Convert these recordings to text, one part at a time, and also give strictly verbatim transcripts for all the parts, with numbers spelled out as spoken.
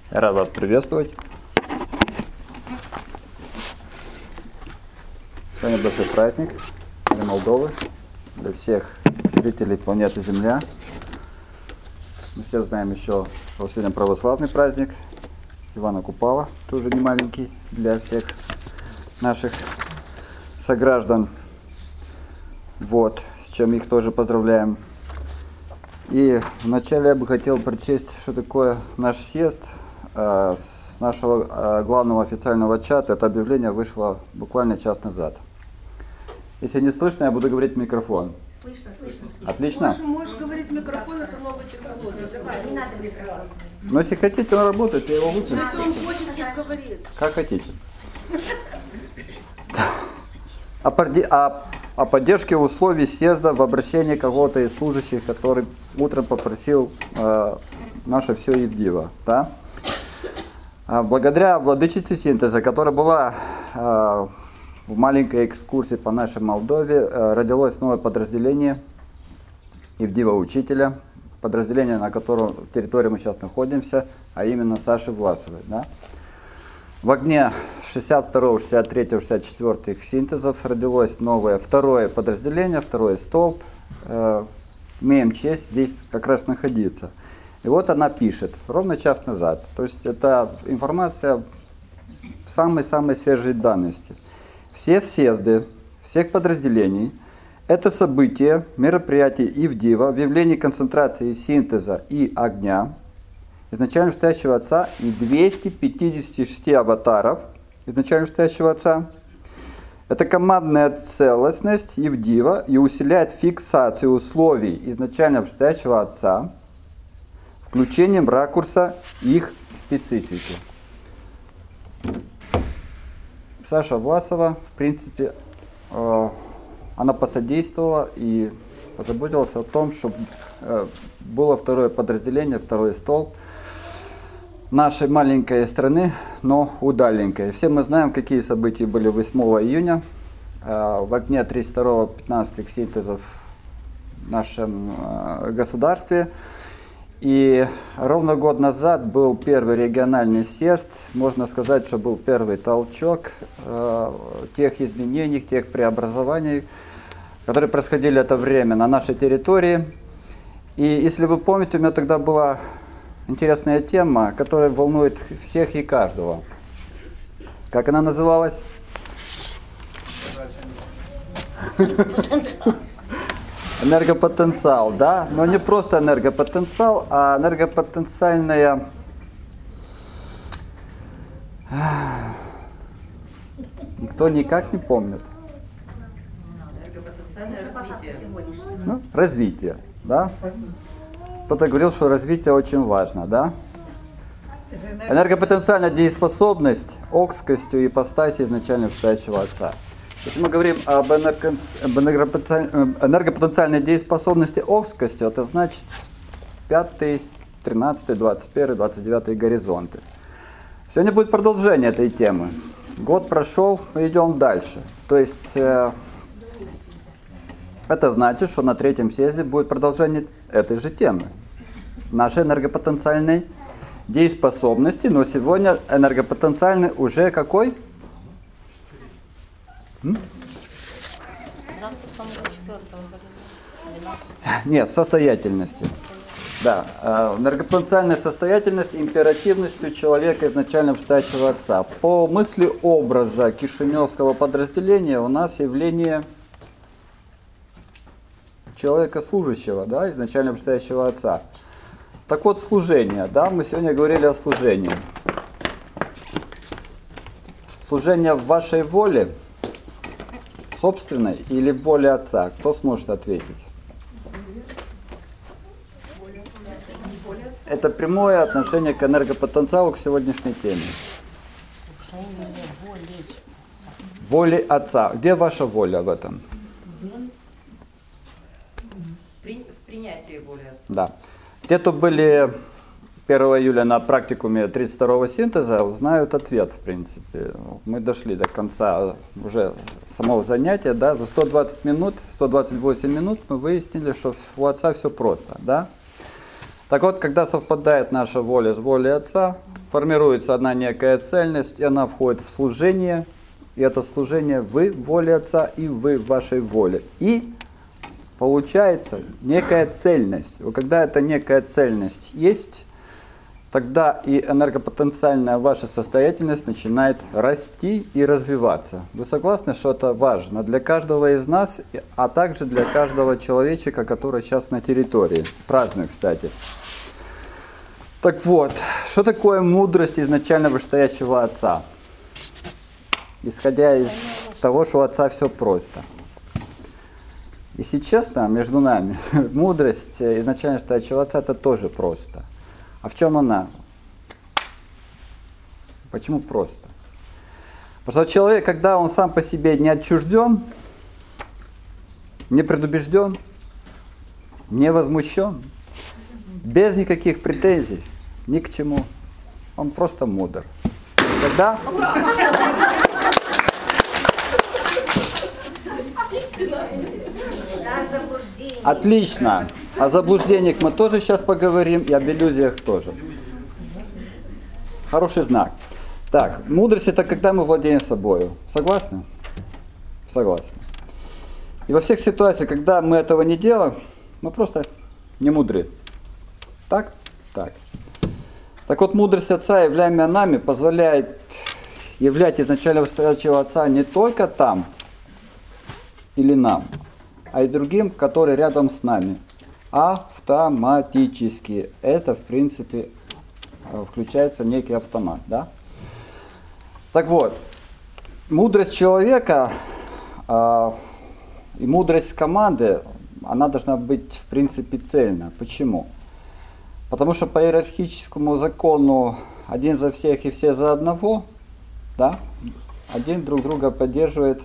Я рад вас приветствовать. Сегодня большой праздник для Молдовы, для всех жителей планеты Земля. Мы все знаем еще, что сегодня православный праздник Ивана Купала, тоже не маленький для всех наших сограждан. Вот, с чем их тоже поздравляем. И вначале я бы хотел прочесть, что такое наш съезд. С нашего главного официального чата это объявление вышло буквально час назад. Если не слышно, я буду говорить в микрофон. Слышно, слышно. Отлично? Можешь, можешь говорить в микрофон, это новая технология. Давай, не надо микрофон. Но если хотите, он работает, я его выключу. Если он хочет, пусть говорит. Как хотите. О, порде... о... о поддержке условий съезда в обращении кого-то из служащих, который утром попросил э, наше все Евдива. Да? Благодаря владычице Синтеза, которая была э, в маленькой экскурсии по нашей Молдове, э, родилось новое подразделение Евдива Учителя, подразделение, на котором территории мы сейчас находимся, а именно Саши Власовой. Да? В огне шестьдесят второго, шестьдесят третьего, шестьдесят четвёртого Синтезов родилось новое второе подразделение, второй столб. Э, имеем честь здесь как раз находиться. И вот она пишет, ровно час назад. То есть это информация самой-самой свежей данности. Все съезды всех подразделений – это события, мероприятия Евдива в явлении концентрации синтеза и огня, изначально стоящего Отца и двухсот пятидесяти шести аватаров изначально стоящего Отца. Это командная целостность Евдива и усиляет фиксацию условий изначально стоящего Отца, включением ракурса их специфики. Саша Власова, в принципе, э, она посодействовала и позаботилась о том, чтобы э, было второе подразделение, второй столб нашей маленькой страны, но удаленькой. Все мы знаем, какие события были восьмого июня. Э, в огне тридцать второго пятнадцатого Синтезов в нашем э, государстве. И ровно год назад был первый региональный съезд, можно сказать, что был первый толчок э, тех изменений, тех преобразований, которые происходили в это время на нашей территории. И если вы помните, у меня тогда была интересная тема, которая волнует всех и каждого. Как она называлась? Энергопотенциал, да, но не просто энергопотенциал, а энергопотенциальная никто никак не помнит. Энергопотенциальное развитие. Ну, развитие, да. Кто-то говорил, что развитие очень важно, да. Энергопотенциальная дееспособность, окскостью и ипостаси изначально стоящего Отца. Если мы говорим об энергопотенциальной дееспособности окскостью, это значит пятый, тринадцатый, двадцать первый, двадцать девятый горизонты. Сегодня будет продолжение этой темы. Год прошел, мы идем дальше. То есть э, это значит, что на третьем съезде будет продолжение этой же темы. Нашей энергопотенциальной дееспособности, но сегодня энергопотенциальный уже какой? Нет, состоятельности. Да, энергопотенциальная состоятельность императивностью человека изначально стоящего Отца. По мысли образа кишиневского подразделения у нас явление человека служащего, да, изначально стоящего Отца. Так вот, служение, да, мы сегодня говорили о служении. Служение в вашей воле, собственной или в воле Отца? Кто сможет ответить? Это прямое отношение к энергопотенциалу, к сегодняшней теме. Воли Отца. Где ваша воля в этом? При, в принятии воли Отца. Да. Те, кто были первого июля на практикуме тридцать второго синтеза, знают ответ, в принципе. Мы дошли до конца уже самого занятия, да, за сто двадцать минут, сто двадцать восемь минут мы выяснили, что у Отца все просто, да. Так вот, когда совпадает наша воля с волей Отца, формируется одна некая цельность, и она входит в служение. И это служение вы в воле Отца, и вы в вашей воле. И получается некая цельность. Когда эта некая цельность есть, тогда и энергопотенциальная ваша состоятельность начинает расти и развиваться. Вы согласны, что это важно для каждого из нас, а также для каждого человечка, который сейчас на территории? Празднует, кстати. Так вот, что такое мудрость изначально вышестоящего Отца? Исходя из того, что у Отца все просто. Если честно, между нами, мудрость изначально вышестоящего Отца это тоже просто. А в чем она? Почему просто? Потому что человек, когда он сам по себе не отчужден, не предубежден, не возмущен, без никаких претензий, ни к чему, он просто мудр. Когда... Отлично. О заблуждениях мы тоже сейчас поговорим, и об иллюзиях тоже. Хороший знак. Так, мудрость это когда мы владеем собой. Согласны? Согласны. И во всех ситуациях, когда мы этого не делаем, мы просто не мудры. Так? Так. Так вот, мудрость Отца, являемая нами, позволяет являть изначально вышестоящего Отца не только там или нам, а и другим, которые рядом с нами. Автоматически. Это, в принципе, включается некий автомат. Да? Так вот, мудрость человека э, и мудрость команды, она должна быть, в принципе, цельна. Почему? Потому что по иерархическому закону один за всех и все за одного, да? Один друг друга поддерживает,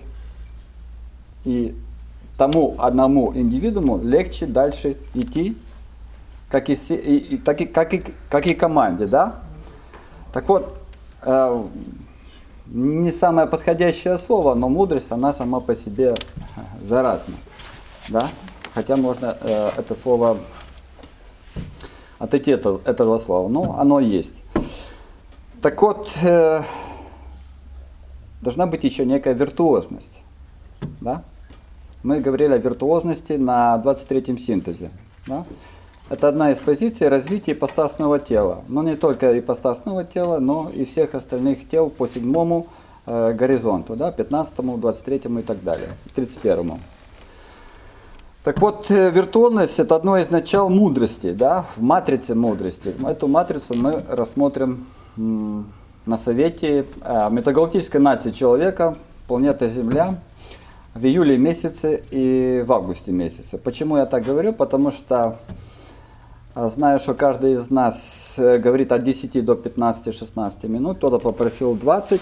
и тому одному индивидууму легче дальше идти, как и, и, и, так и, как и, как и команде, да? Так вот, э, не самое подходящее слово, но мудрость, она сама по себе заразна, да? Хотя можно э, это слово отойти от этого слова, но оно есть. Так вот, э, должна быть еще некая виртуозность, да? Мы говорили о виртуозности на двадцать третьем синтезе. Да? Это одна из позиций развития ипостасного тела. Но не только ипостасного тела, но и всех остальных тел по седьмому э, горизонту, да? пятнадцатому, двадцать третьему и так далее, тридцать первому. Так вот, э, виртуозность это одно из начал мудрости, да? В матрице мудрости. Эту матрицу мы рассмотрим м, на совете э, метагалактической нации человека, планета Земля, в июле месяце и в августе месяце. Почему я так говорю? Потому что знаю, что каждый из нас говорит от десяти до пятнадцати-шестнадцати минут, кто-то попросил двадцать.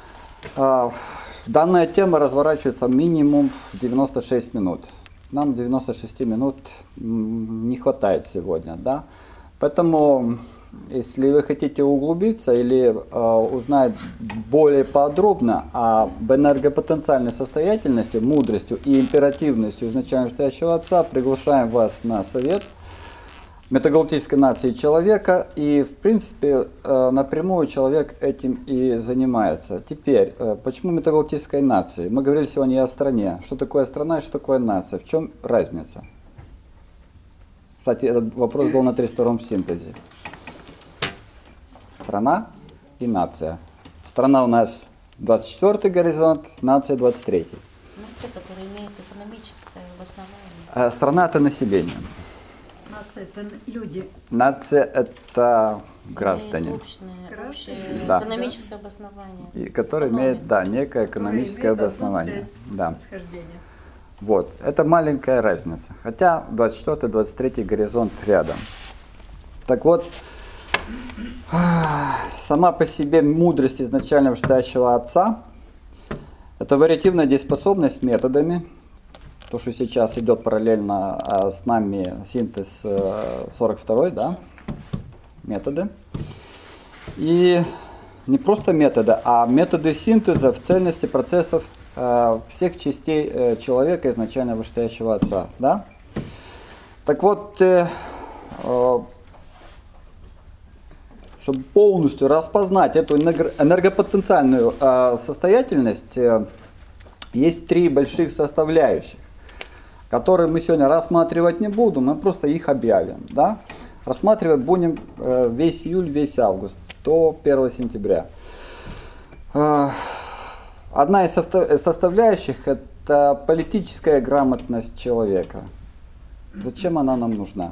Данная тема разворачивается минимум в девяносто шесть минут. Нам девяносто шесть минут не хватает сегодня, да? Поэтому, если вы хотите углубиться или э, узнать более подробно об энергопотенциальной состоятельности, мудростью и императивностью изначально вышестоящего Отца, приглашаем вас на совет метагалактической нации человека. И, в принципе, э, напрямую человек этим и занимается. Теперь, э, почему метагалактической нации? Мы говорили сегодня о стране. Что такое страна и что такое нация? В чем разница? Кстати, этот вопрос был на тридцать втором синтезе. Страна и нация. Страна у нас двадцать четвёртый горизонт, нация двадцать третий. Нация, которая имеет экономическое обоснование. Страна это население. Нация это люди. Nация это граждане. Общее, общее Да. экономическое обоснование. И, который Экономика. имеет, да, некое экономическое обоснование. Да. Схождение. Вот. Это маленькая разница. Хотя двадцать четвёртый двадцать третий горизонт рядом. Так вот, сама по себе мудрость изначально вышестоящего Отца – это вариативная дееспособность методами. То, что сейчас идет параллельно а, с нами синтез э, сорок второй, да, методы. И не просто методы, а методы синтеза в цельности процессов э, всех частей э, человека изначально вышестоящего Отца. Да? Так вот, э, э, чтобы полностью распознать эту энергопотенциальную э, состоятельность, э, есть три больших составляющих, которые мы сегодня рассматривать не будем, мы просто их объявим. Да? Рассматривать будем э, весь июль, весь август, до первого сентября. Э, одна из составляющих – это политическая грамотность человека. Зачем она нам нужна?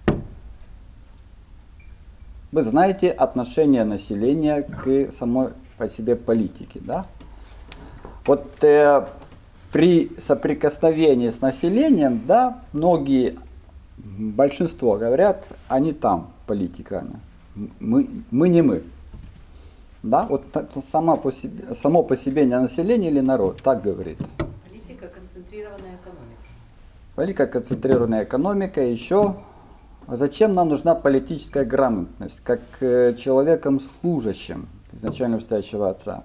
Вы знаете отношение населения к самой по себе политике, да? Вот э, при соприкосновении с населением, да, многие, большинство говорят, они там, политика, мы, мы не мы. Да? Вот сама по себе, само по себе не население или народ, так говорит. Политика концентрированная экономика. Политика концентрированная экономика, еще. Зачем нам нужна политическая грамотность, как э, человеком служащим изначально стоящего отца?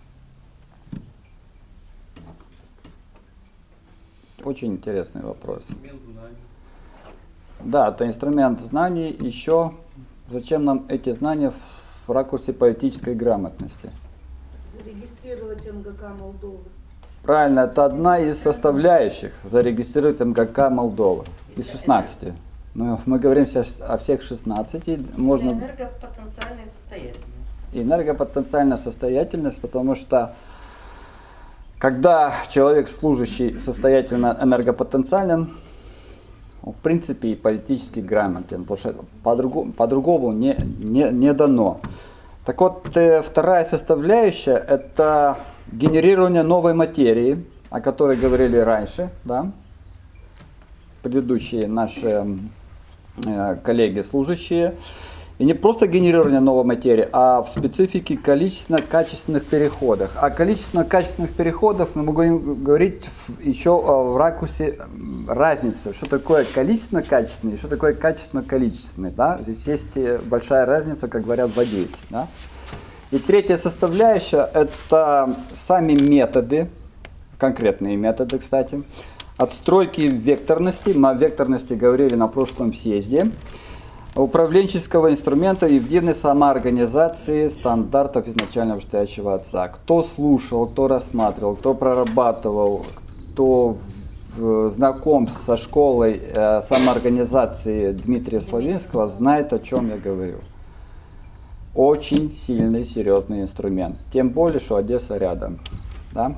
Очень интересный вопрос. Инструмент знаний. Да, это инструмент знаний. Еще зачем нам эти знания в ракурсе политической грамотности? Зарегистрировать эм гэ ка Молдовы. Правильно, это одна из составляющих зарегистрировать эм гэ ка Молдовы из шестнадцати. Мы, мы говорим сейчас о всех шестнадцати. Можно... Энергопотенциальная состоятельность. Энергопотенциальная состоятельность, потому что когда человек служащий состоятельно энергопотенциален, в принципе и политически грамотен, потому что по-другому, по-другому не, не, не дано. Так вот, вторая составляющая – это генерирование новой материи, о которой говорили раньше, да? Предыдущие наши э, коллеги служащие. И не просто генерирование новой материи, а в специфике количественно-качественных переходах. О количественно-качественных переходах мы будем говорить еще в ракурсе разницы. Что такое количественно-качественный и что такое качественно-количественный. Да? Здесь есть большая разница, как говорят в Одессе. Да? И третья составляющая – это сами методы, конкретные методы, кстати, отстройки векторности. Мы о векторности говорили на прошлом съезде. Управленческого инструмента и единой самоорганизации стандартов изначально вышестоящего отца. Кто слушал, кто рассматривал, кто прорабатывал, кто знаком со школой э, самоорганизации Дмитрия Славинского, знает, о чем я говорю. Очень сильный, серьезный инструмент. Тем более, что Одесса рядом. Да?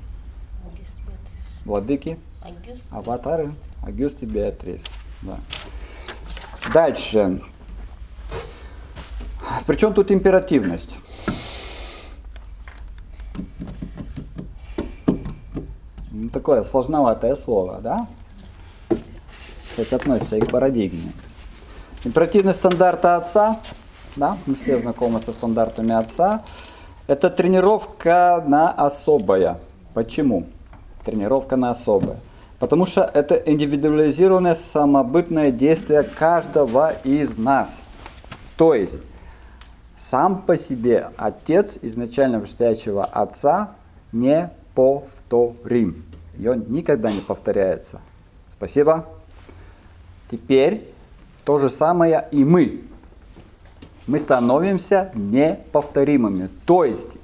Владыки, аватары, Агюст и Беатрис. Да. Дальше. Причем тут императивность? Такое сложноватое слово, да? Кстати, относится и к парадигме. Императивность стандарта отца, да? Мы все знакомы со стандартами отца. Это тренировка на особое. Почему? Тренировка на особое. Потому что это индивидуализированное самобытное действие каждого из нас. То есть, сам по себе отец изначально вышестоящего отца неповторим. И он никогда не повторяется. Спасибо. Теперь то же самое и мы. Мы становимся неповторимыми. То есть,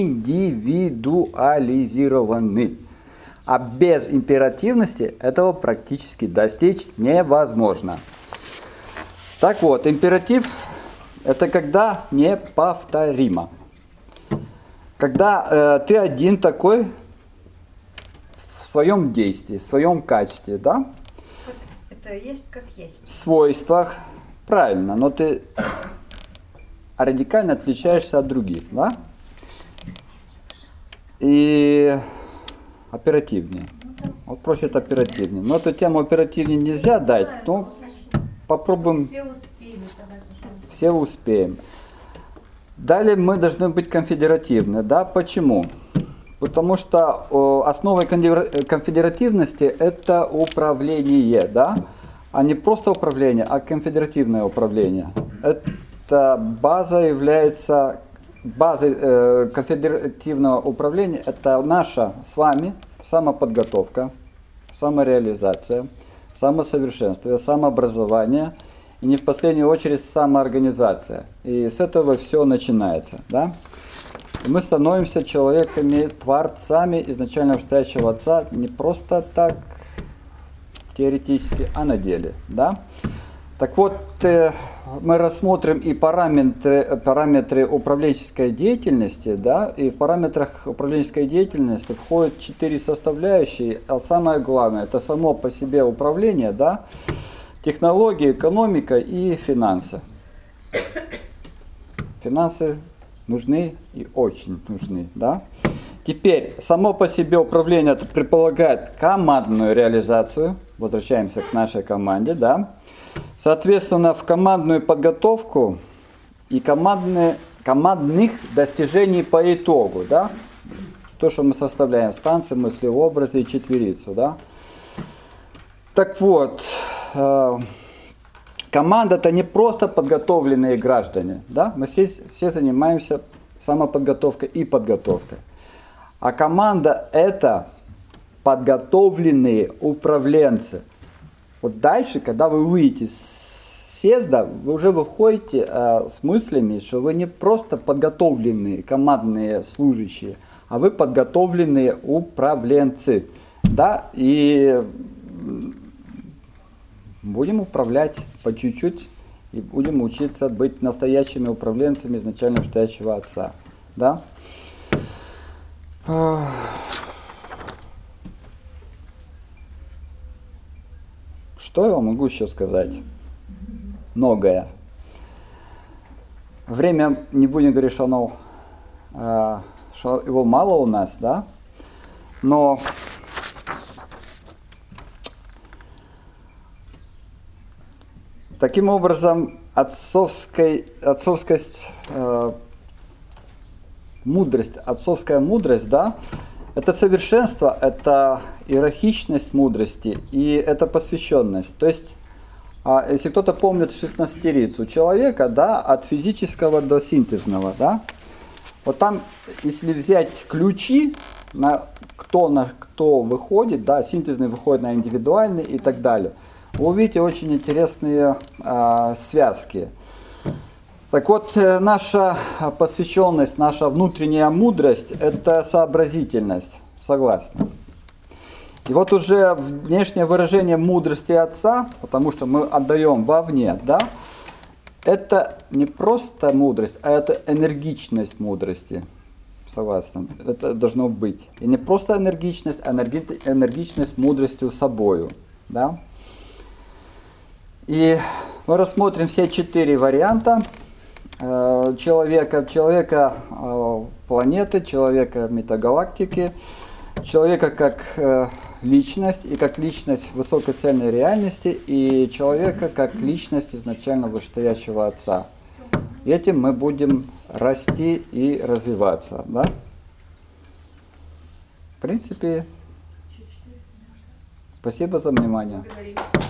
индивидуализированы. А без императивности этого практически достичь невозможно. Так вот, императив – это когда неповторимо. Когда э, ты один такой в своем действии, в своем качестве, да? Это есть как есть. В свойствах, правильно, но ты радикально отличаешься от других, да? И оперативнее. Вот просят оперативнее. Но эту тему оперативнее нельзя дать, но попробуем. Все успели, давай, пожалуйста. Все успеем. Далее мы должны быть конфедеративны. Да? Почему? Потому что о, основой конфедеративности это управление, да? А не просто управление, а конфедеративное управление. Эта база является базой э, конфедеративного управления. Это наша с вами самоподготовка, самореализация, самосовершенствование, самообразование и не в последнюю очередь самоорганизация. И с этого все начинается. Да? И мы становимся человеками, творцами изначально стоящего Отца не просто так теоретически, а на деле. Да? Так вот, мы рассмотрим и параметры, параметры управленческой деятельности, да, и в параметрах управленческой деятельности входят четыре составляющие, а самое главное, это само по себе управление, да, технологии, экономика и финансы. Финансы нужны и очень нужны, да. Теперь, само по себе управление предполагает командную реализацию, возвращаемся к нашей команде, да. Соответственно, в командную подготовку и командные, командных достижений по итогу, да, то, что мы составляем станции, мысли, образы и четверицу, да. Так вот, э, команда это не просто подготовленные граждане, да, мы все, все занимаемся самоподготовкой и подготовкой, а команда это подготовленные управленцы. Вот дальше, когда вы выйдете с съезда, вы уже выходите э, с мыслями, что вы не просто подготовленные командные служащие, а вы подготовленные управленцы. Да? И будем управлять по чуть-чуть и будем учиться быть настоящими управленцами изначально стоящего Отца. Да? Что я вам могу еще сказать? Многое. Время, не будем говорить, что, оно, э, что его мало у нас, да? Но таким образом отцовской, отцовскость, э, мудрость, отцовская мудрость, да, это совершенство, это иерархичность мудрости и это посвященность. То есть, если кто-то помнит шестнадцатерицу человека, да, от физического до синтезного, да, вот там, если взять ключи, на кто на кто выходит, да, синтезный выходит на индивидуальный и так далее, вы увидите очень интересные а, связки. Так вот, наша посвященность, наша внутренняя мудрость – это сообразительность, согласны. И вот уже внешнее выражение мудрости Отца, потому что мы отдаем вовне, да, это не просто мудрость, а это энергичность мудрости, согласны, это должно быть. И не просто энергичность, а энергичность мудростью собою, да. И мы рассмотрим все четыре варианта. Человека, человека планеты, человека метагалактики, человека как личность и как личность высокой цельной реальности и человека как личность изначально вышестоящего Отца. И этим мы будем расти и развиваться. Да? В принципе, спасибо за внимание.